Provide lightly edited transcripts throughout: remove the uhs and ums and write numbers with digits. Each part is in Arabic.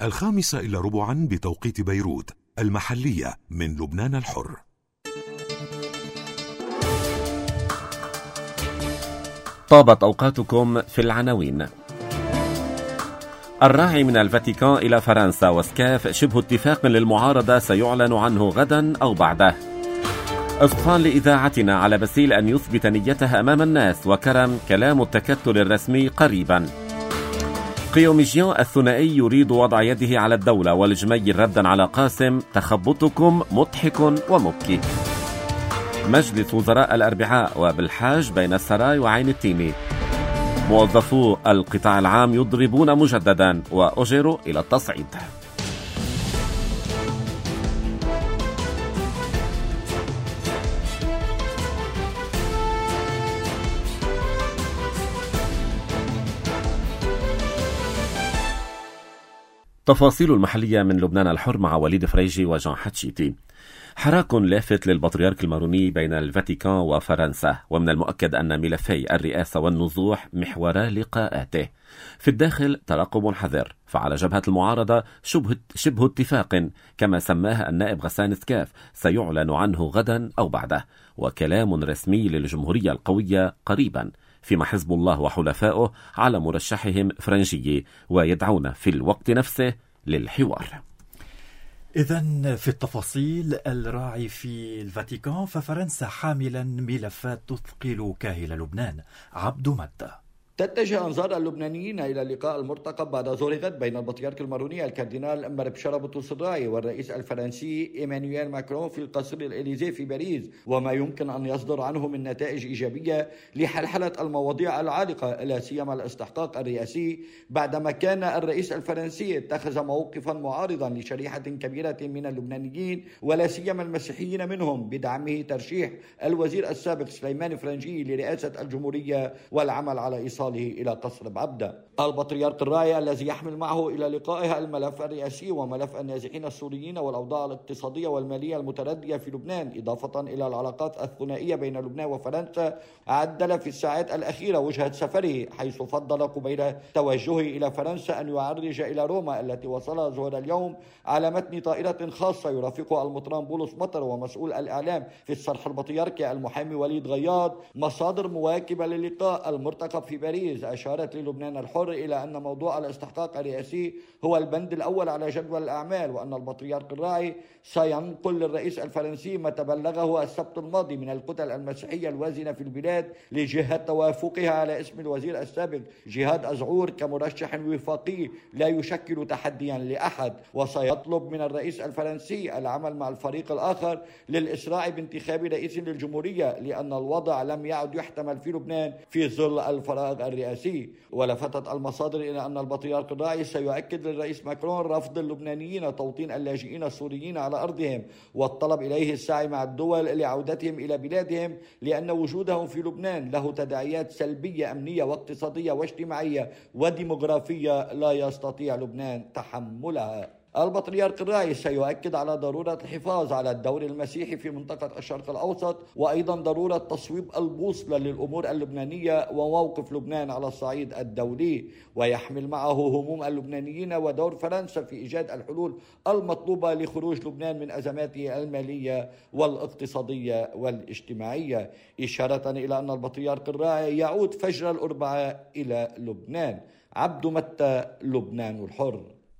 5:15 بتوقيت بيروت المحلية من لبنان الحر. طابت أوقاتكم في العناوين. الراعي من الفاتيكان إلى فرنسا وسكاف شبه اتفاق للمعارضة سيعلن عنه غدا أو بعده. إصفان لإذاعتنا على باسيل أن يثبت نيتها أمام الناس، وكرم كلام التكتل الرسمي قريبا. قيوميجيان الثنائي يريد وضع يده على الدولة، والجميل ردا على قاسم تخبطكم مضحك ومبكي. مجلس وزراء الأربعاء وبالحاج بين السراي وعين التيمي. موظفو القطاع العام يضربون مجددا وأجروا إلى التصعيد. تفاصيل المحلية من لبنان الحر مع وليد فريجي وجان حتشيتي. حراك لافت للبطريرك الماروني بين الفاتيكان وفرنسا، ومن المؤكد أن ملفي الرئاسة والنزوح محورا لقاءاته. في الداخل ترقب حذر، فعلى جبهة المعارضة شبه اتفاق كما سماها النائب غسان سكاف سيعلن عنه غدا أو بعده، وكلام رسمي للجمهورية القوية قريبا، فيما حزب الله وحلفائه على مرشحهم فرنجي ويدعون في الوقت نفسه للحوار. إذن في التفاصيل، الراعي في الفاتيكان ففرنسا حاملا ملفات تثقل كاهل لبنان. عبد متى. تتجه أنظار اللبنانيين إلى اللقاء المرتقب بعد ظهر غد بين البطريرك الماروني الكاردينال مربشرة بطرس الراعي والرئيس الفرنسي إيمانويل ماكرون في القصر الإليزي في باريس، وما يمكن أن يصدر عنه من نتائج إيجابية لحلحلة المواضيع العالقة لا سيما الاستحقاق الرئاسي، بعدما كان الرئيس الفرنسي اتخذ موقفا معارضا لشريحة كبيرة من اللبنانيين ولا سيما المسيحيين منهم بدعمه ترشيح الوزير السابق سليمان فرنجي لرئاسة الجمهورية والعمل على إيصال إلى قصر بعبدة. البطريرك الراعي الذي يحمل معه إلى لقائها الملف الرئاسي وملف النازحين السوريين والأوضاع الاقتصادية والمالية المتردية في لبنان، إضافة إلى العلاقات الثنائية بين لبنان وفرنسا، عدل في الساعات الأخيرة وجهة سفره، حيث فضل قبيل توجهه إلى فرنسا أن يعرج إلى روما التي وصلها ظهر اليوم على متن طائرة خاصة يرافقها المطران بولس مطر ومسؤول الإعلام في الصرح البطريركي المحامي وليد غياض. مصادر مواكبة للقاء المرتقب في باريس أشارت للبنان الحر إلى أن موضوع الاستحقاق الرئاسي هو البند الأول على جدول الأعمال، وأن البطريرك الراعي سينقل للرئيس الفرنسي ما تبلغه السبت الماضي من الكتل المسيحية الوازنة في البلاد لجهة توافقها على اسم الوزير السابق جهاد أزعور كمرشح وفاقي لا يشكل تحديا لأحد، وسيطلب من الرئيس الفرنسي العمل مع الفريق الآخر للإسراع بانتخاب رئيس للجمهورية، لأن الوضع لم يعد يحتمل في لبنان في ظل الفراغ الرئاسي. ولفتت المصادر إلى أن البطريرك الراعي سيؤكد للرئيس ماكرون رفض اللبنانيين توطين اللاجئين السوريين على أرضهم، والطلب إليه السعي مع الدول لعودتهم إلى بلادهم، لأن وجودهم في لبنان له تداعيات سلبية أمنية واقتصادية واجتماعية وديموغرافية لا يستطيع لبنان تحملها. البطريرك الراعي سيؤكد على ضرورة الحفاظ على الدور المسيحي في منطقة الشرق الأوسط، وأيضا ضرورة تصويب البوصلة للأمور اللبنانية وموقف لبنان على الصعيد الدولي، ويحمل معه هموم اللبنانيين ودور فرنسا في إيجاد الحلول المطلوبة لخروج لبنان من أزماته المالية والاقتصادية والاجتماعية، إشارة إلى أن البطريرك الراعي يعود فجر الأربعاء إلى لبنان. عبد متى، لبنان الحر.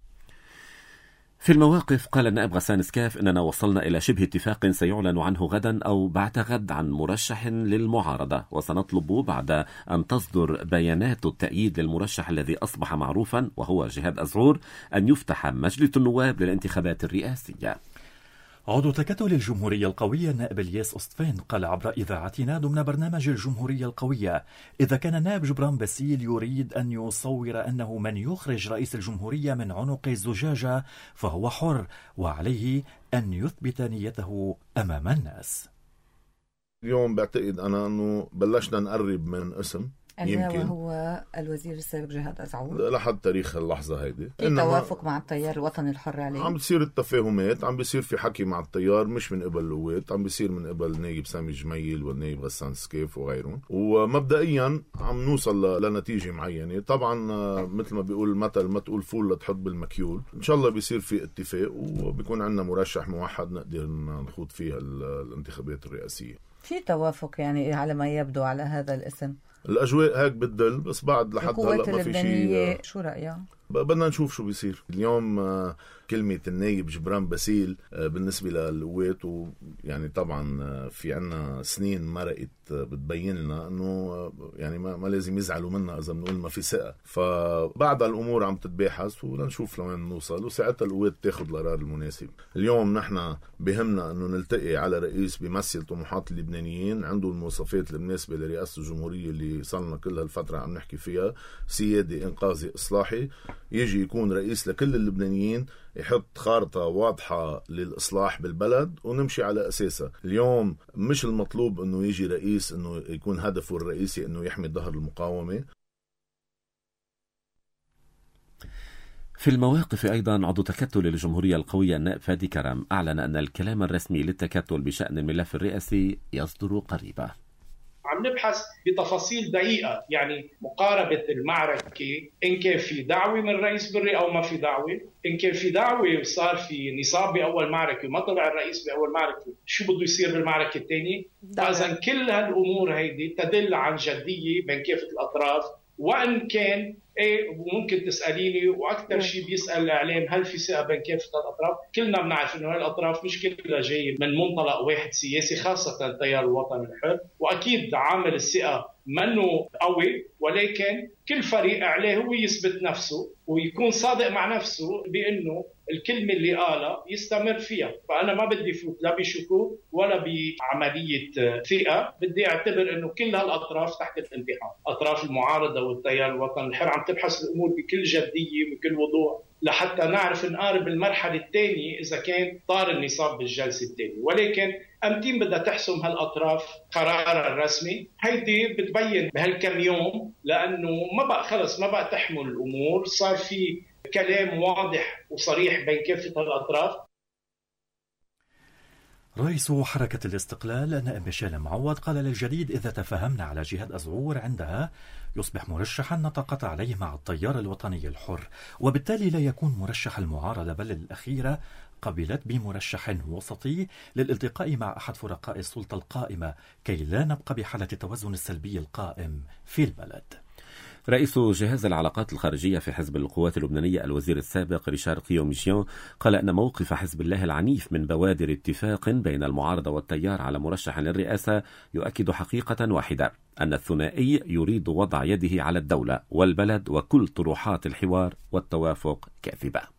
في المواقف قال النائب غسان سكاف إننا وصلنا إلى شبه اتفاق سيعلن عنه غدا أو بعد غد عن مرشح للمعارضة، وسنطلب بعد أن تصدر بيانات التأييد للمرشح الذي أصبح معروفا وهو جهاد أزعور أن يفتح مجلس النواب للانتخابات الرئاسية. عضو تكتل الجمهورية القوية النائب الياس أصطفين قال عبر إذاعتنا ضمن برنامج الجمهورية القوية: إذا كان النائب جبران باسيل يريد أن يصور أنه من يخرج رئيس الجمهورية من عنق الزجاجة فهو حر، وعليه أن يثبت نيته أمام الناس. اليوم بعتقد أنا أنه بلشنا نقرب من اسم يمكن وهو الوزير السابق جهاد أزعور لحد تاريخ اللحظة هيدي في توافق مع التيار الوطني الحر عليه. عم بتصير التفاهمات، عم بيصير في حكي مع التيار مش من قبل القوات، عم بيصير من قبل نايب سامي جميل والنايب غسان سكيف وغيرهم، ومبدئيا عم نوصل لنتيجة معينة. طبعا مثل ما بيقول المثل ما تقول فول لتحط بالمكيول. إن شاء الله بيصير في اتفاق وبيكون عندنا مرشح موحد نقدر نخوض فيها الانتخابات الرئاسية. في توافق يعني على ما يبدو على هذا الاسم. الأجواء هيك بتدل، بس بعد لحد هلا ما في شيء. شو رأيك؟ بدنا نشوف شو بيصير اليوم. كلمة النايب جبران باسيل بالنسبة للقوات، ويعني طبعا في عنا سنين مرقت بتبين لنا انه يعني ما لازم يزعلوا منا اذا بنقول ما في ثقة. فبعد الامور عم تتباحث ولنشوف لوين نوصل، وساعتها القوات تاخذ القرار المناسب. اليوم نحن بهمنا انه نلتقي على رئيس بيمثل طموحات اللبنانيين، عنده المواصفات المناسبة لرئاسة الجمهورية اللي صارنا كل هالفترة عم نحكي فيها، سيادي انقاذي اصلاحي، يجي يكون رئيس لكل اللبنانيين، يحط خارطة واضحة للإصلاح بالبلد ونمشي على أساسها. اليوم مش المطلوب أنه يجي رئيس أنه يكون هدفه الرئيسي أنه يحمي ظهر المقاومة. في المواقف أيضا عضو تكتل الجمهورية القوية النائب فادي كرم أعلن أن الكلام الرسمي للتكتل بشأن الملف الرئاسي يصدر قريبا. عم نبحث بتفاصيل دقيقة، يعني مقاربة المعركة، إن كان في دعوة من الرئيس بري أو ما في دعوة. إن كان في دعوة وصار في نصاب بأول معركة وما طلع الرئيس بأول معركة، شو بده يصير بالمعركة الثانية؟ فإذا كل هالأمور هيدي تدل عن جدية بين كافة الأطراف. وإن كان ممكن تسأليني وأكثر شيء بيسأل الإعلام هل في ثقة بين كافة الأطراف؟ كلنا بنعرف إنه هالأطراف مش كلها جاية من منطلق واحد سياسي، خاصة التيار الوطني الحر، وأكيد عامل الثقة منه قوي، ولكن كل فريق عليه هو يثبت نفسه ويكون صادق مع نفسه بأنه الكلمة اللي قالها يستمر فيها. فأنا ما بدي فوت لا بشكوك ولا بعملية ثقة، بدي أعتبر أنه كل هالأطراف تحت الامتحان. أطراف المعارضة والتيار الوطني الحر عم تبحث الأمور بكل جدية وبكل وضوح لحتى نعرف نقارب المرحلة الثانية إذا كان طار النصاب بالجلسة الثانية. ولكن أمتين بدها تحسم هالأطراف قرارها الرسمي، هيدي بتبين بهالكم يوم، لأنه ما بقى تحمل الأمور، صار في كلام واضح وصريح بين كافة الأطراف. رئيس حركة الاستقلال النائب ميشيل معوض قال للجديد: إذا تفاهمنا على جهاد أزعور عندها يصبح مرشحا نتقاطع عليه مع التيار الوطني الحر، وبالتالي لا يكون مرشح المعارضة، بل الأخيرة قبلت بمرشح وسطي للالتقاء مع أحد فرقاء السلطة القائمة كي لا نبقى بحالة التوازن السلبي القائم في البلد. رئيس جهاز العلاقات الخارجية في حزب القوات اللبنانية الوزير السابق ريشار قيوميشيون قال أن موقف حزب الله العنيف من بوادر اتفاق بين المعارضة والتيار على مرشح للرئاسة يؤكد حقيقة واحدة: أن الثنائي يريد وضع يده على الدولة والبلد، وكل طروحات الحوار والتوافق كاذبة.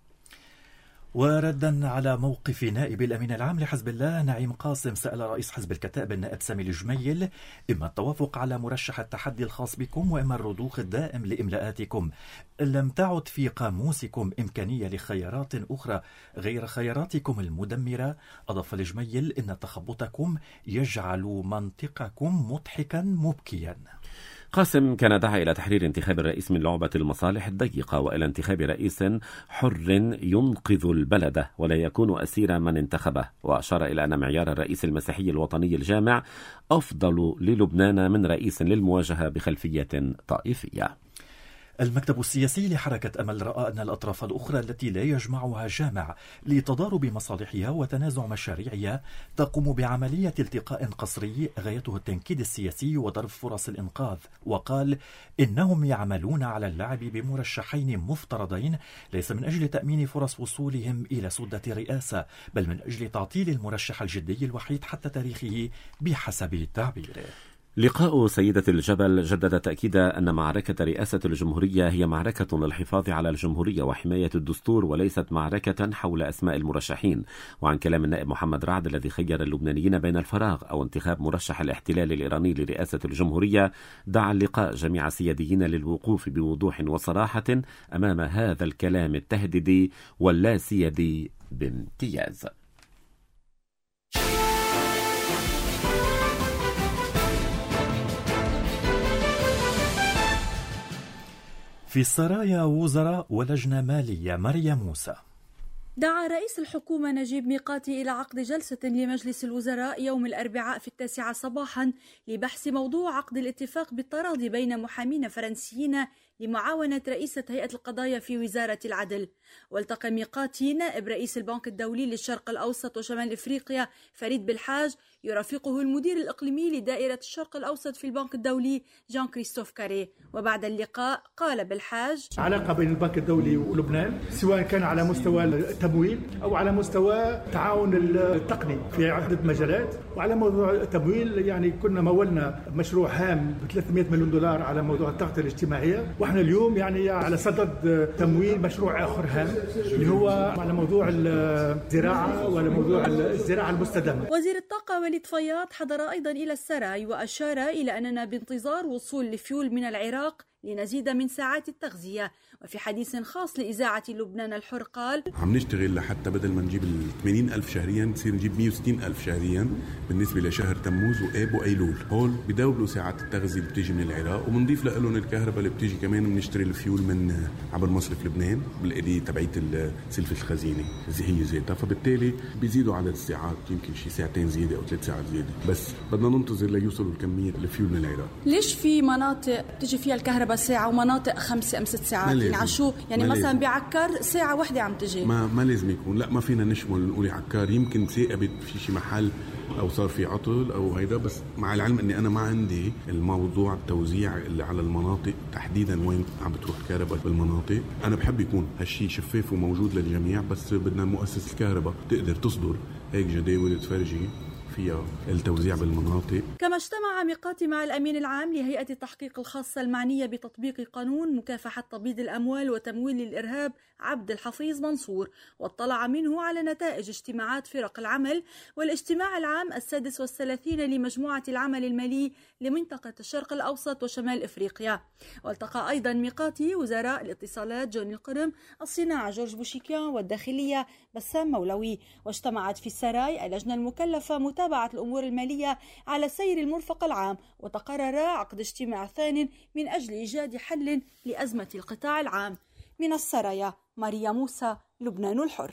وردا على موقف نائب الأمين العام لحزب الله نعيم قاسم، سأل رئيس حزب الكتائب النائب سامي الجميل: إما التوافق على مرشح التحدي الخاص بكم وإما الرضوخ الدائم لإملاءاتكم. لم تعد في قاموسكم إمكانية لخيارات أخرى غير خياراتكم المدمرة. أضاف الجميل: إن تخبطكم يجعل منطقكم مضحكا مبكيا. قاسم كان دعا إلى تحرير انتخاب الرئيس من لعبة المصالح الضيقة وإلى انتخاب رئيس حر ينقذ البلد ولا يكون أسير من انتخبه، وأشار إلى أن معيار الرئيس المسيحي الوطني الجامع أفضل للبنان من رئيس للمواجهة بخلفية طائفية. المكتب السياسي لحركة أمل رأى أن الأطراف الأخرى التي لا يجمعها جامع لتضارب مصالحها وتنازع مشاريعها تقوم بعملية التقاء قصري غايته التنكيد السياسي وضرب فرص الإنقاذ. وقال: إنهم يعملون على اللعب بمرشحين مفترضين ليس من أجل تأمين فرص وصولهم إلى سدة رئاسة، بل من أجل تعطيل المرشح الجدي الوحيد حتى تاريخه بحسب تعبيره. لقاء سيدة الجبل جدد تأكيد أن معركة رئاسة الجمهورية هي معركة للحفاظ على الجمهورية وحماية الدستور وليست معركة حول أسماء المرشحين. وعن كلام النائب محمد رعد الذي خير اللبنانيين بين الفراغ أو انتخاب مرشح الاحتلال الإيراني لرئاسة الجمهورية، دعا اللقاء جميع السياديين للوقوف بوضوح وصراحة أمام هذا الكلام التهديدي واللا سيادي بامتياز. في السرايا وزراء ولجنة مالية. مريم موسى. دعا رئيس الحكومة نجيب ميقاتي إلى عقد جلسة لمجلس الوزراء يوم الأربعاء في 9 صباحا لبحث موضوع عقد الاتفاق بالتراضي بين محامين فرنسيين لمعاونة رئيسة هيئة القضايا في وزارة العدل. والتقى ميقاتي نائب رئيس البنك الدولي للشرق الأوسط وشمال إفريقيا فريد بالحاج، يرافقه المدير الإقليمي لدائرة الشرق الأوسط في البنك الدولي جان كريستوف كاري. وبعد اللقاء قال بالحاج: علاقة بين البنك الدولي ولبنان سواء كان على مستوى التمويل أو على مستوى التعاون التقني في عدة مجالات. وعلى موضوع التمويل يعني كنا مولنا مشروع هام ب $300 مليون على موضوع التغطية الاجتماعية، واحنا اليوم يعني على صدد تمويل مشروع آخر هام اللي هو على موضوع الزراعة وعلى موضوع الزراعة المستدامة. وزير الطاقة وليد فياض حضر أيضا إلى السراي وأشار إلى أننا بانتظار وصول الفيول من العراق لنزيد من ساعات التغذية. وفي حديث خاص لإذاعة لبنان الحر قال: عم نشتغل لحتى بدل ما نجيب 80,000 شهريا نصير نجيب 160,000 شهريا بالنسبة لشهر تموز وآب وأيلول. هول بدوبلوا ساعات التغذية اللي بتيجي من العراق، وبنضيف لهم الكهرباء اللي بتيجي كمان بنشتري الفيول من عبر مصرف لبنان بالآلية تبعية سلفة الخزينة هي ذاتها، فبالتالي بيزيدوا عدد الساعات يمكن شي 2 زيادة أو 3 ساعات زيادة، بس بدنا ننتظر ليوصلوا الكمية الفيول من العراق. ليش في مناطق بتيجي فيها الكهرباء ساعة ومناطق 5 أم 6 ساعات؟ يعني عشو يعني مثلا بعكار ساعة واحدة عم تجي، ما لازم يكون، لا ما فينا نشمل نقول عكار، يمكن ثاقبت في شي محل أو صار في عطل أو هيدا، بس مع العلم أني أنا ما عندي الموضوع التوزيع اللي على المناطق تحديدا وين عم بتروح الكهرباء بالمناطق. أنا بحب يكون هالشي شفاف وموجود للجميع، بس بدنا مؤسسة الكهرباء تقدر تصدر هيك جداول تفرجي فيها التوزيع بالمناطق. كما اجتمع ميقاتي مع الأمين العام لهيئة التحقيق الخاصة المعنية بتطبيق قانون مكافحة تبييض الأموال وتمويل الإرهاب عبد الحفيظ منصور، واطلع منه على نتائج اجتماعات فرق العمل والاجتماع العام 36 لمجموعة العمل المالي لمنطقة الشرق الأوسط وشمال إفريقيا. والتقى أيضا ميقاتي وزراء الاتصالات جوني القرم، الصناعة جورج بوشيكيان، والداخلية بسام مولوي. واجتمعت في السراي اللجنة المكلفة متابعة الأمور المالية على سير المرفق العام، وتقرر عقد اجتماع ثان من أجل إيجاد حل لأزمة القطاع العام. من السرايا مريم موسى، لبنان الحر.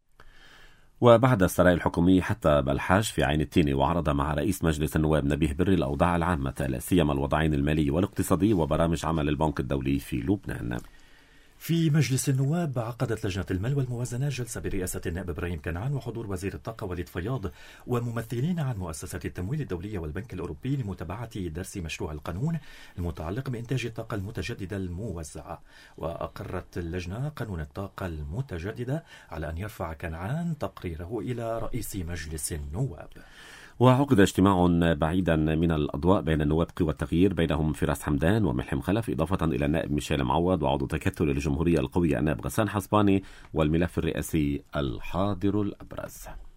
وبعد السراي الحكومي حتى بالحاج في عين التيني، وعرض مع رئيس مجلس النواب نبيه بري الأوضاع العامة لا سيما الوضعين المالي والاقتصادي وبرامج عمل البنك الدولي في لبنان. في مجلس النواب عقدت لجنة المال والموازنة جلسة برئاسة النائب إبراهيم كنعان وحضور وزير الطاقة وليد فياض وممثلين عن مؤسسة التمويل الدولية والبنك الأوروبي لمتابعة درس مشروع القانون المتعلق بإنتاج الطاقة المتجددة الموزعة. وأقرت اللجنة قانون الطاقة المتجددة على أن يرفع كنعان تقريره إلى رئيس مجلس النواب. وعقد اجتماع بعيدا من الأضواء بين النواب قوى التغيير بينهم فراس حمدان وملحم خلف، إضافة إلى النائب ميشيل معوض وعضو تكتل الجمهورية القوية النائب غسان حسباني والملف الرئاسي الحاضر الأبرز.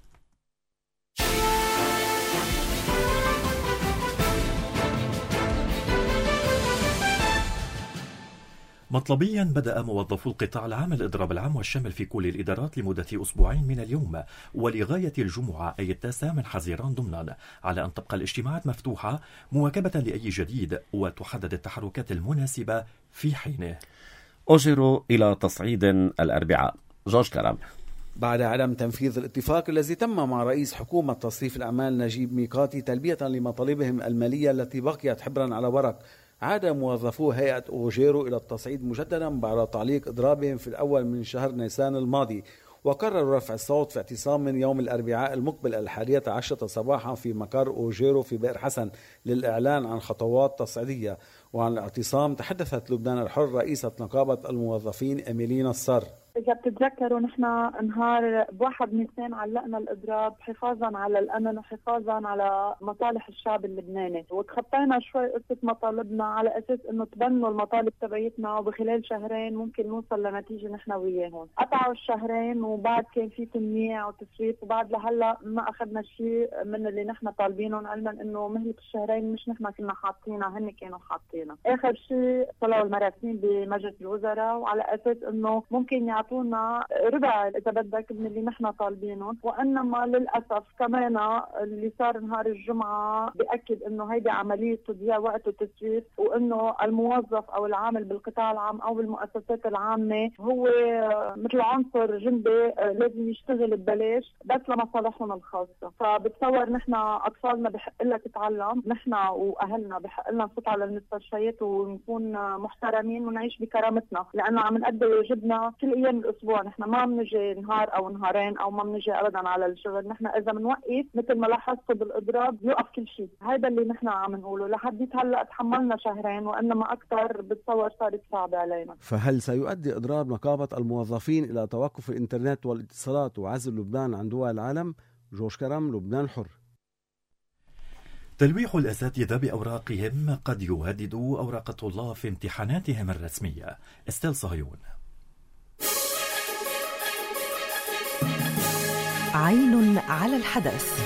مطلبيا بدأ موظفو القطاع العام الإضراب العام والشامل في كل الإدارات لمدة أسبوعين من اليوم ولغاية الجمعة أي 9 من حزيران ضمنا، على أن تبقى الاجتماعات مفتوحة مواكبة لأي جديد وتحدد التحركات المناسبة في حينه. أجروا إلى تصعيد الأربعاء. جورج كرام. بعد عدم تنفيذ الاتفاق الذي تم مع رئيس حكومة تصريف الأعمال نجيب ميقاتي تلبية لمطالبهم المالية التي بقيت حبرا على ورق، عاد موظفو هيئة أوجيرو إلى التصعيد مجددا بعد تعليق إضرابهم في الأول من شهر نيسان الماضي، وقرروا رفع الصوت في اعتصام من يوم الأربعاء المقبل 11 صباحا في مقر أوجيرو في بئر حسن للإعلان عن خطوات تصعيدية. وعن الاعتصام تحدثت لبنان الحر رئيسة نقابة الموظفين إميلي نصر. إذا بتتذكروا نحن نهار ب1 نيسان علقنا الإضراب حفاظا على الأمن وحفاظا على مصالح الشعب اللبناني، وتخطينا شوي قصة مطالبنا على أساس إنه تبنوا المطالب تبعيتنا وبخلال شهرين ممكن نوصل لنتيجة نحن وياهم. قطعوا الشهرين وبعد كان في تمنيع وتسريف، وبعد لهلا ما أخذنا شيء من اللي نحن طالبينهم، علما إنه مهلة الشهرين مش نحن كنا حاطينها، هن كانوا حاطينها. آخر شيء طلعوا المراسمين بمجلس الوزراء وعلى أساس إنه ممكن يعطونا ربع إذا بدك من اللي نحن طالبينهم. وإنما للأسف كمان اللي صار نهار الجمعة بأكد إنه هيدي عملية تضييع وقت وتسويف، وإنه الموظف أو العامل بالقطاع العام أو بالمؤسسات العامة هو مثل عنصر جندي لازم يشتغل ببلاش بس لمصالحهم الخاصة. فبتصور نحن أطفالنا بحق لها تتعلم، نحن وأهلنا بحق لنا نفوت على المستشفيات ونكون محترمين ونعيش بكرامتنا، لأنه عم نأدي واجبنا كل أيام الأسبوع. نحن ما بنجي نهار أو نهارين أو ما بنجي أبدا على الشغل. نحن إذا بنوقف مثل ما لاحظتوا بالإضراب يوقف كل شيء. هذا اللي نحن عم نقوله. لحد هلا تحملنا شهرين وإنما أكثر بتصور صارت صعبة علينا. فهل سيؤدي إضراب نقابة الموظفين إلى توقف الإنترنت والاتصالات وعزل لبنان عن دول العالم؟ جورج كرم، لبنان حر. تلويح الأساتذة بأوراقهم قد يهدد أوراق الطلاب في امتحاناتهم الرسمية. استيل صهيون. عين على الحدث.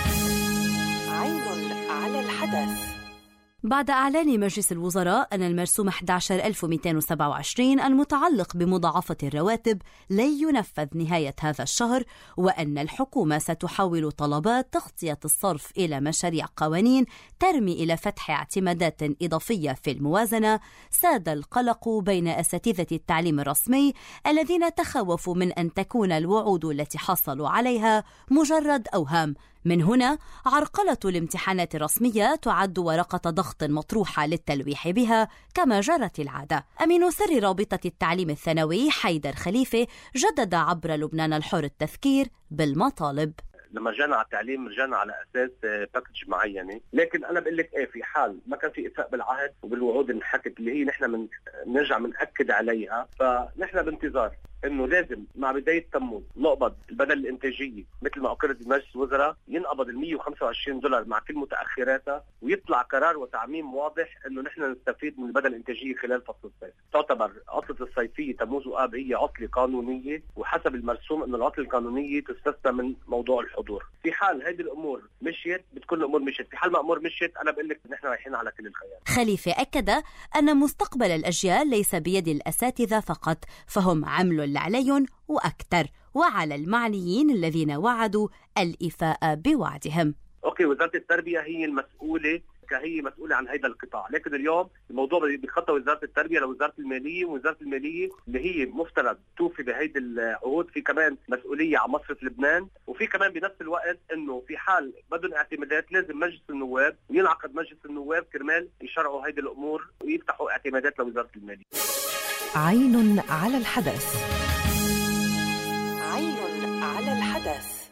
عين على الحدث. بعد إعلان مجلس الوزراء أن المرسوم 11227 المتعلق بمضاعفة الرواتب لن ينفذ نهاية هذا الشهر، وأن الحكومة ستحول طلبات تغطية الصرف إلى مشاريع قوانين ترمي إلى فتح اعتمادات إضافية في الموازنة، ساد القلق بين أساتذة التعليم الرسمي الذين تخوفوا من أن تكون الوعود التي حصلوا عليها مجرد أوهام. من هنا عرقلة الامتحانات الرسمية تعد ورقة ضغط مطروحة للتلويح بها كما جرت العادة. أمين سر رابطة التعليم الثانوي حيدر خليفة جدد عبر لبنان الحر التذكير بالمطالب. لما رجعنا على التعليم رجعنا على اساس باكج معينه، لكن انا بقول لك في حال ما كان في اتفاق بالعهد وبالوعود اللي انحكت اللي هي نحن نرجع بنأكد عليها، فنحن بانتظار انه لازم مع بدايه تموز نقبض البدل الانتاجيه مثل ما اقرت مجلس الوزراء، ينقبض $125 مع كل متاخراتها، ويطلع قرار وتعميم واضح انه نحن نستفيد من البدل الانتاجيه خلال فصل الصيف. تعتبر عطله الصيفيه تموز وآب هي عطله قانونيه، وحسب المرسوم انه العطله القانونيه تستثنى من موضوع الحضور. في حال هذه الامور مشيت بتكون الامور مشيت، في حال ما امور مشيت انا بقول لك نحن رايحين على كل الخيار. خليفه اكد ان مستقبل الاجيال ليس بيد الاساتذه فقط، فهم عمل عليهم وأكثر، وعلى المعنيين الذين وعدوا الإفاء بوعدهم. أوكي، وزارة التربية هي المسؤولة، هي مسؤولة عن هذا القطاع، لكن اليوم الموضوع بخطة وزارة التربية لوزارة المالية، ووزارة المالية اللي هي مفترض توفي بهيدي العقود. في كمان مسؤولية على مصرف لبنان، وفي كمان بنفس الوقت انه في حال بدون اعتمادات لازم مجلس النواب وينعقد مجلس النواب كرمال يشرعوا هيدي الامور ويفتحوا اعتمادات لوزارة المالية. عين على الحدث. عين على الحدث.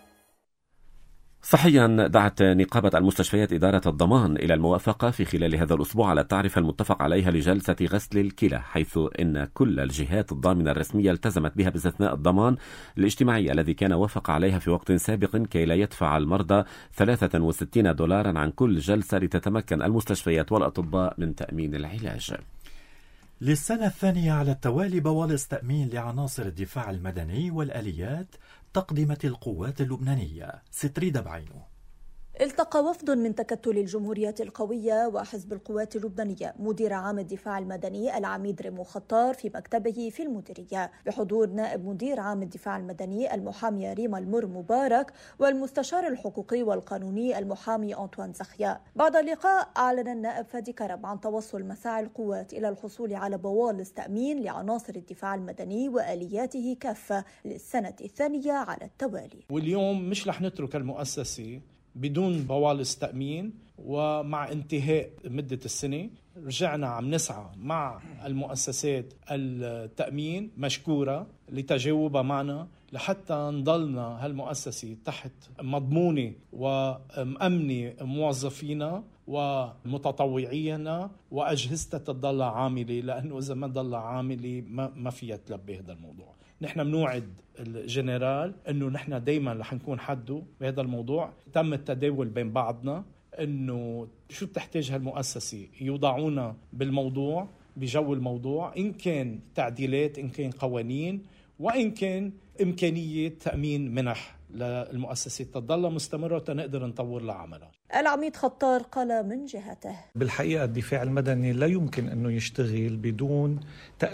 صحيا دعت نقابة المستشفيات إدارة الضمان إلى الموافقة في خلال هذا الأسبوع على التعرفة المتفق عليها لجلسة غسل الكلى، حيث إن كل الجهات الضامنة الرسمية التزمت بها باستثناء الضمان الاجتماعي الذي كان وافق عليها في وقت سابق كي لا يدفع المرضى $63 عن كل جلسة لتتمكن المستشفيات والأطباء من تأمين العلاج. للسنة الثانية على التوالي بوالص تأمين لعناصر الدفاع المدني والآليات تقدمة القوات اللبنانية. ستريدة بعينه. التقى وفد من تكتل الجمهورية القوية وحزب القوات اللبنانية مدير عام الدفاع المدني العميد ريمو خطار في مكتبه في المديرية بحضور نائب مدير عام الدفاع المدني المحامية ريما المر مبارك والمستشار الحقوقي والقانوني المحامي أنطوان زخيا. بعد اللقاء أعلن النائب فادي كرم عن توصل مساعي القوات إلى الحصول على بوالص تأمين لعناصر الدفاع المدني وآلياته كافة للسنة الثانية على التوالي. واليوم مش رح نترك المؤسسة بدون بوالص تأمين، ومع انتهاء مدة السنة رجعنا عم نسعى مع المؤسسات التأمين مشكورة لتجاوبها معنا لحتى نضلنا هالمؤسسة تحت مضمونة ومأمنة موظفينا ومتطوعينا وأجهزتها تضل عاملة، لأنه إذا ما ضل عاملة ما فيها تلبي هذا الموضوع. نحن بنوعد الجنرال انه نحن دايما رح نكون حده بهذا الموضوع. تم التداول بين بعضنا انه شو بتحتاج هالمؤسسه، يوضعونا بالموضوع بجو الموضوع، ان كان تعديلات، ان كان قوانين، وان كان امكانيه تامين منح للمؤسسه تضل مستمره وتنقدر نطور لها عملها. العميد خطار قال من جهته: بالحقيقه الدفاع المدني لا يمكن انه يشتغل بدون تامين.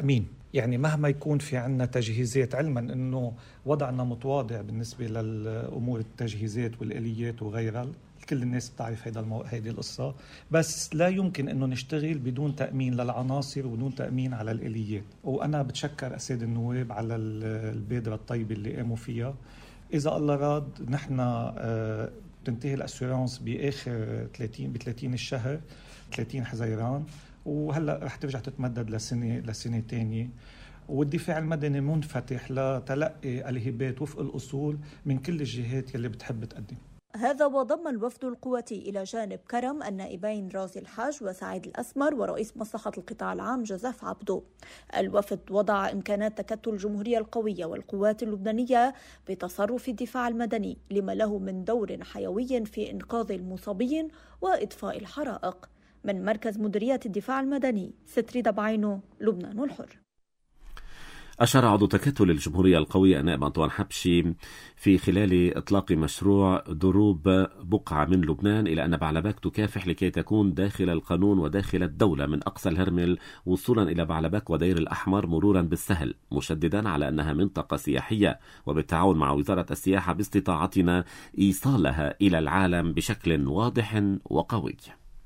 يعني مهما يكون في عنا تجهيزات، علما أنه وضعنا متواضع بالنسبة للأمور التجهيزات والآليات وغيرها، كل الناس بتعرف هيدي القصة، بس لا يمكن أنه نشتغل بدون تأمين للعناصر وبدون تأمين على الآليات. وأنا بتشكر أساد النواب على البادرة الطيبة اللي قاموا فيها. إذا الله راد نحن تنتهي الأسورانس بآخر 30 الشهر 30 حزيران، وهلأ رح ترجع تتمدد لسنة تانية، والدفاع المدني منفتح لتلقي الهبات وفق الأصول من كل الجهات يلي بتحب تقدم. هذا وضم الوفد القواتي إلى جانب كرم النائبين رازي الحاج وسعيد الأسمر ورئيس مصلحة القطاع العام جوزيف عبدو. الوفد وضع إمكانات تكتل الجمهورية القوية والقوات اللبنانية بتصرف الدفاع المدني لما له من دور حيوي في إنقاذ المصابين وإطفاء الحرائق. من مركز مديرية الدفاع المدني، ستريدة بعينه، لبنان الحر. أشار عضو تكتل الجمهورية القوية النائب أنطوان حبشي في خلال إطلاق مشروع دروب بقعة من لبنان إلى أن بعلبك تكافح لكي تكون داخل القانون وداخل الدولة من أقصى الهرمل وصولا إلى بعلبك ودير الأحمر مرورا بالسهل، مشددا على أنها منطقة سياحية وبالتعاون مع وزارة السياحة باستطاعتنا إيصالها إلى العالم بشكل واضح وقوي.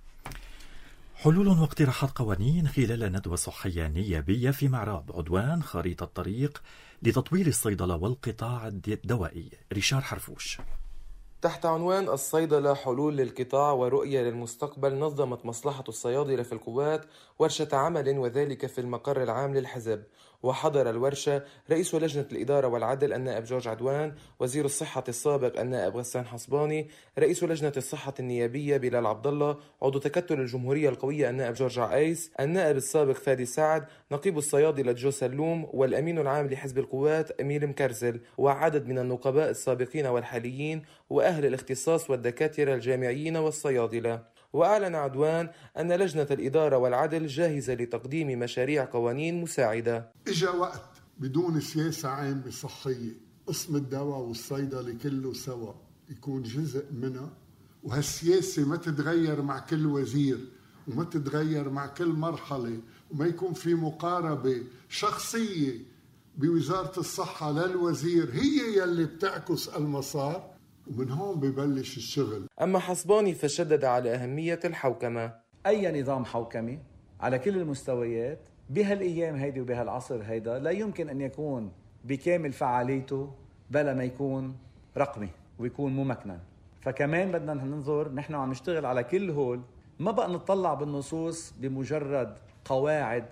حلول واقتراحات قوانين خلال ندوة صحية نيابية في معراب عدوان خريطة الطريق لتطوير الصيدلة والقطاع الدوائي. ريشار حرفوش. تحت عنوان الصيدلة حلول للقطاع ورؤية للمستقبل، نظمت مصلحة الصيادلة في القوات ورشة عمل وذلك في المقر العام للحزب. وحضر الورشة رئيس لجنة الإدارة والعدل النائب جورج عدوان، وزير الصحة السابق النائب غسان حصباني، رئيس لجنة الصحة النيابية بلال عبد الله، عضو تكتل الجمهورية القوية النائب جورج عايس، النائب السابق فادي سعد، نقيب الصيادلة جو سلوم، والأمين العام لحزب القوات أمير مكرزل، وعدد من النقباء السابقين والحاليين وأهل الاختصاص والدكاترة الجامعيين والصيادلة. وأعلن عدوان أن لجنة الإدارة والعدل جاهزة لتقديم مشاريع قوانين مساعدة. إجا وقت بدون سياسة عامة صحية قسم الدواء والصيدلة كله سوا يكون جزء منها، وهالسياسة ما تتغير مع كل وزير وما تتغير مع كل مرحلة، وما يكون في مقاربة شخصية بوزارة الصحة للوزير هي يلي بتعكس المسار، ومن هون ببلش الشغل. أما حصباني فشدد على أهمية الحوكمة. أي نظام حوكمي على كل المستويات بهالأيام هيدي وبهالعصر هيدا لا يمكن أن يكون بكامل فعاليته بلا ما يكون رقمي ويكون ممكنا. فكمان بدنا ننظر، نحن عم نشتغل على كل هول، ما بقى نطلع بالنصوص بمجرد قواعد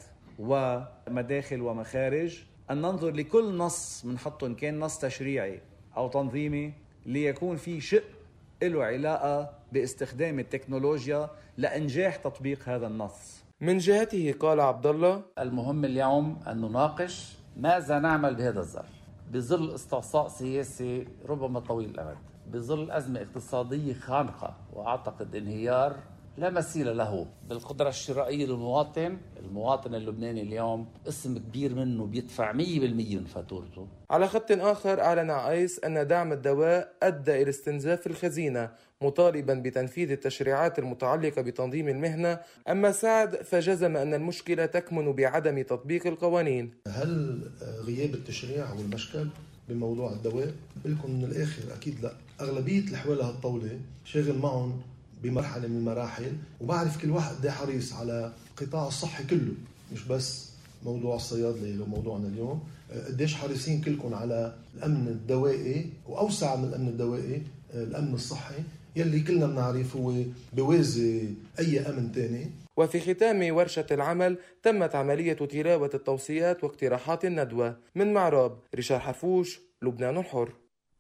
ومداخل ومخارج، أن ننظر لكل نص منحطه إن كان نص تشريعي أو تنظيمي ليكون في شق له علاقة باستخدام التكنولوجيا لإنجاح تطبيق هذا النص. من جهته قال عبد الله: المهم اليوم أن نناقش ماذا نعمل بهذا الظرف بظل استعصاء سياسي ربما طويل الأمد، بظل أزمة اقتصادية خانقة وأعتقد انهيار لا مثيل له بالقدرة الشرائية للمواطن. المواطن اللبناني اليوم قسم كبير منه بيدفع 100% من فاتورته. على خط آخر أعلن عايس أن دعم الدواء أدى إلى استنزاف الخزينة، مطالبا بتنفيذ التشريعات المتعلقة بتنظيم المهنة. أما سعد فجزم أن المشكلة تكمن بعدم تطبيق القوانين. هل غياب التشريع هو المشكل بموضوع الدواء؟ لكم من الآخر أكيد لا. أغلبية الحوالة هالطاولة شاغل معهم بمرحلة من المراحل، وبعرف كل واحد ده حريص على القطاع الصحي كله، مش بس موضوع الصيادلة اللي هو موضوعنا اليوم. قديش حريصين كلكم على الأمن الدوائي، وأوسع من الأمن الدوائي الأمن الصحي يلي كلنا بنعرف هو بوازي أي أمن تاني. وفي ختام ورشة العمل تمت عملية تلاوة التوصيات واقتراحات الندوة. من معراب، ريشار حرفوش، لبنان الحر.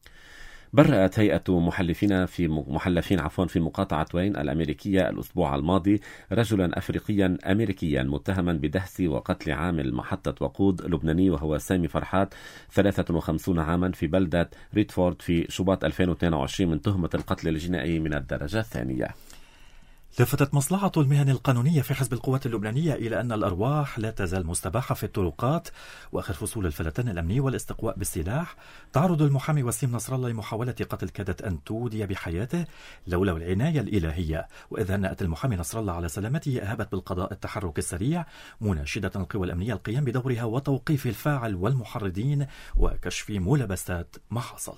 برأت هيئة محلفين في مقاطعة وين الأمريكية الأسبوع الماضي رجلا أفريقيا أمريكيا متهما بدهس وقتل عامل محطة وقود لبناني وهو سامي فرحات 53 عاما في بلدة ريدفورد في شباط 2022 من تهمة القتل الجنائي من الدرجة الثانية. لفتت مصلحة المهن القانونية في حزب القوات اللبنانية إلى أن الأرواح لا تزال مستباحة في الطرقات، وآخر فصول الفلتان الأمني والاستقواء بالسلاح. تعرض المحامي وسيم نصر الله لمحاولة قتل كادت أن تودي بحياته لولا العناية الإلهية، وإذ هنأت المحامي نصر الله على سلامته أهبت بالقضاء التحرك السريع، مناشدة القوى الأمنية القيام بدورها وتوقيف الفاعل والمحرضين وكشف ملابسات ما حصل.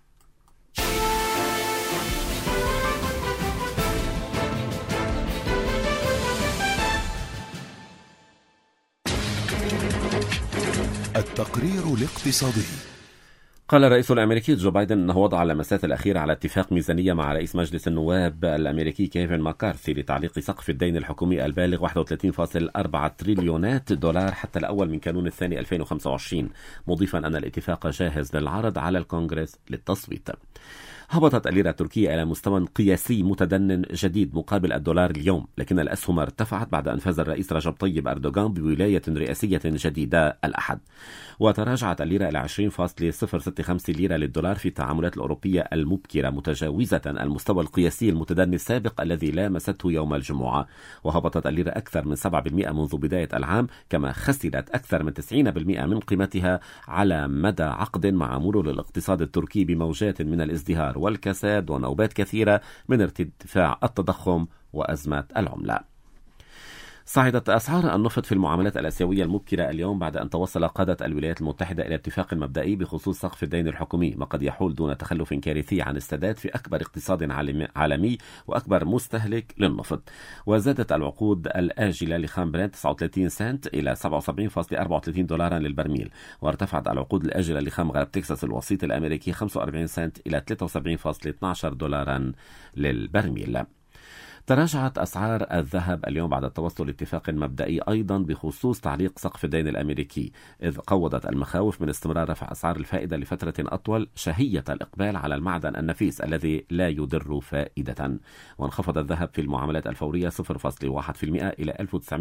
التقرير الاقتصادي. قال الرئيس الأمريكي جو بايدن أنه وضع اللمسات الأخيرة على اتفاق ميزانية مع رئيس مجلس النواب الأمريكي كيفن ماكارثي لتعليق سقف الدين الحكومي البالغ 31.4 تريليونات دولار حتى الأول من كانون الثاني 2025، مضيفا أن الاتفاق جاهز للعرض على الكونغرس للتصويت. هبطت الليرة التركية إلى مستوى قياسي متدنٍ جديد مقابل الدولار اليوم، لكن الأسهم ارتفعت بعد أن فاز الرئيس رجب طيب أردوغان بولاية رئاسية جديدة الأحد. وتراجعت الليرة إلى 20.065 ليرة للدولار في التعاملات الأوروبية المبكرة، متجاوزة المستوى القياسي المتدني السابق الذي لامسته يوم الجمعة. وهبطت الليرة أكثر من 7% منذ بداية العام، كما خسرت أكثر من 90% من قيمتها على مدى عقد مع مرور الاقتصاد التركي بموجات من الازدهار والكساد ونوبات كثيرة من ارتفاع التضخم وأزمة العملة. صعدت أسعار النفط في المعاملات الآسيوية المبكرة اليوم بعد أن توصل قادة الولايات المتحدة إلى اتفاق مبدئي بخصوص سقف الدين الحكومي، ما قد يحول دون تخلف كارثي عن السداد في أكبر اقتصاد عالمي وأكبر مستهلك للنفط. وزادت العقود الآجلة لخام برنت 39 سنت إلى 77.34 دولارا للبرميل، وارتفعت العقود الآجلة لخام غرب تكساس الوسيط الأمريكي 45 سنت إلى 73.12 دولارا للبرميل. تراجعت أسعار الذهب اليوم بعد التوصل لاتفاق مبدئي أيضا بخصوص تعليق سقف الدين الأمريكي، إذ قوضت المخاوف من استمرار رفع أسعار الفائدة لفترة أطول شهية الإقبال على المعدن النفيس الذي لا يدر فائدة. وانخفض الذهب في المعاملات الفورية 0.1% إلى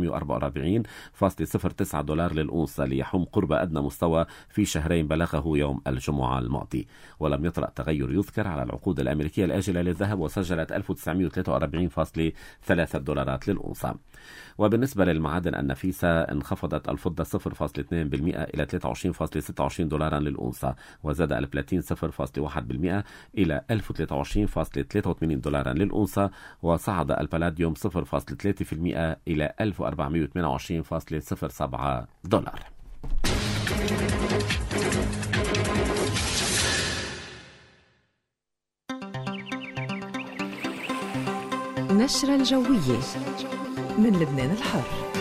1944.09 دولار للأونصة، ليحوم قرب أدنى مستوى في شهرين بلغه يوم الجمعة الماضي. ولم يطرأ تغير يذكر على العقود الأمريكية الآجلة للذهب، وسجلت 1943.3 دولارات للأونصة. وبالنسبة للمعادن النفيسة انخفضت الفضة 0.2% إلى 23.26 دولارا للأونصة، وزاد البلاتين 0.1% إلى 1023.83 دولارا للأونصة، وصعد البلاديوم 0.3% إلى 1428.07 دولار. نشرة الجوية من لبنان الحر.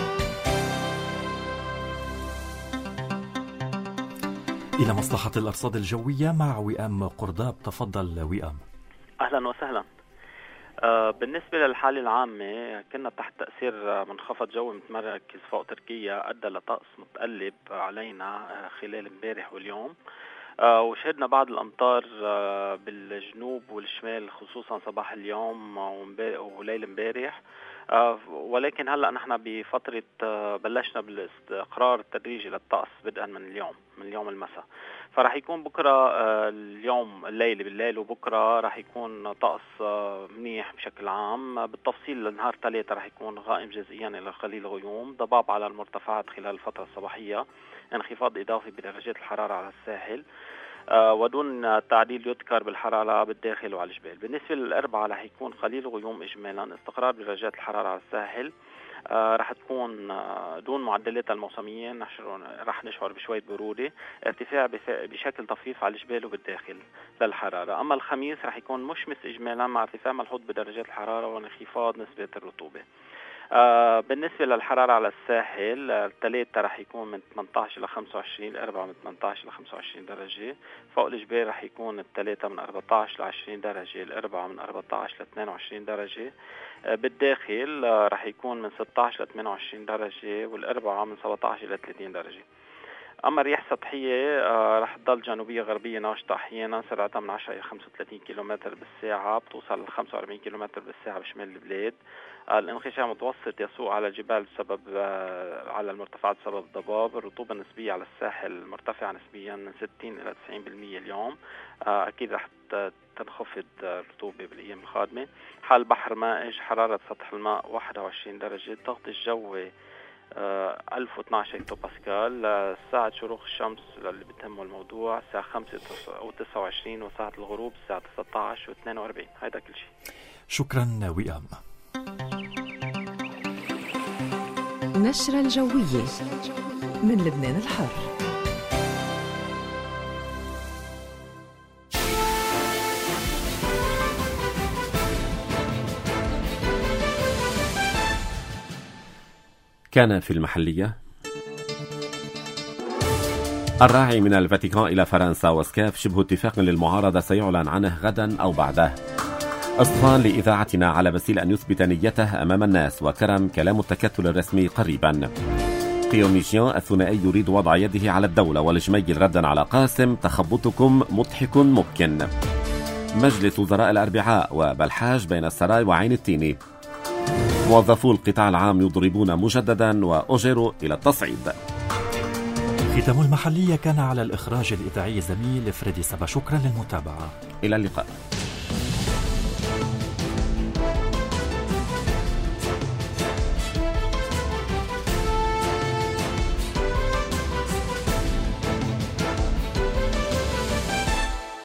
إلى مصلحة الأرصاد الجوية مع وئام قرداب. تفضل وئام. أهلا وسهلا. بالنسبة للحالة العامة كنا تحت تأثير منخفض جوي متمركز فوق تركيا أدى لطقس متقلب علينا خلال امبارح واليوم، وشهدنا بعض الأمطار بالجنوب والشمال خصوصا صباح اليوم وليل امبارح، ولكن هلأ نحن بفترة بلشنا بالاستقرار التدريجي للطقس بدءا من اليوم المساء. فرح يكون بكرة اليوم الليل بالليل وبكرة رح يكون طقس منيح بشكل عام. بالتفصيل لنهار 3 رح يكون غائم جزئيا إلى قليل غيوم، ضباب على المرتفعات خلال الفترة الصباحية، انخفاض إضافي بدرجات الحرارة على الساحل، ودون تعديل يذكر بالحرارة بالداخل وعلى الجبال. بالنسبة للأربعاء رح يكون قليل غيوم إجمالا، استقرار بدرجات الحرارة على الساحل، رح تكون دون معدلات الموسمية، رح نشعر بشوية برودة، ارتفاع بشكل طفيف على الجبال وبالداخل للحرارة. أما الخميس رح يكون مشمس إجمالا مع ارتفاع ملحوظ بدرجات الحرارة وانخفاض نسبة الرطوبة. بالنسبة للحرارة على الساحل الثلاثة رح يكون من 18 إلى 25، الأربعة من 18 إلى 25 درجة. فوق الجبال رح يكون الثلاثة من 14 إلى 20 درجة، الأربعة من 14 إلى 22 درجة. بالداخل رح يكون من 16 إلى 28 درجة، والأربعة من 17 إلى 30 درجة. أما الرياح السطحية رح تضل جنوبية غربية ناشطة أحيانا، سرعتها من 10 إلى 35 كيلومتر بالساعة، بتوصل ل 45 كيلومتر بالساعة بشمال البلاد. الانخشاع متوسط يسوء على الجبال بسبب على المرتفعات بسبب الضباب. الرطوبة النسبية على الساحل مرتفعة نسبيا من 60 إلى 90% اليوم. أكيد رح تنخفض الرطوبة بالأيام القادمة. حال البحر مائج، حرارة سطح الماء 21 درجة، الضغط الجوي 1012 هكتو باسكال. ساعة شروق الشمس اللي بتهمه الموضوع الساعة 5:29، وساعة الغروب الساعة 19:42. هيدا كل شيء. شكرا وئام. نشرة الجوية من لبنان الحر. كان في المحلية الراعي من الفاتيكان إلى فرنسا وسكاف شبه اتفاق للمعارضة سيعلن عنه غدا أو بعده. أصفان لإذاعتنا على بسيل أن يثبت نيته أمام الناس، وكرم كلام التكتل الرسمي قريبا. قيوميجيان الثنائي يريد وضع يده على الدولة، والجميل ردا على قاسم تخبطكم مضحك ممكن. مجلس وزراء الأربعاء وبلحاج بين السراي وعين التيني. موظفو القطاع العام يضربون مجددا وأجروا إلى التصعيد. ختام المحلية كان على الإخراج الإذاعي زميل فريدي سبا. شكرا للمتابعة، إلى اللقاء.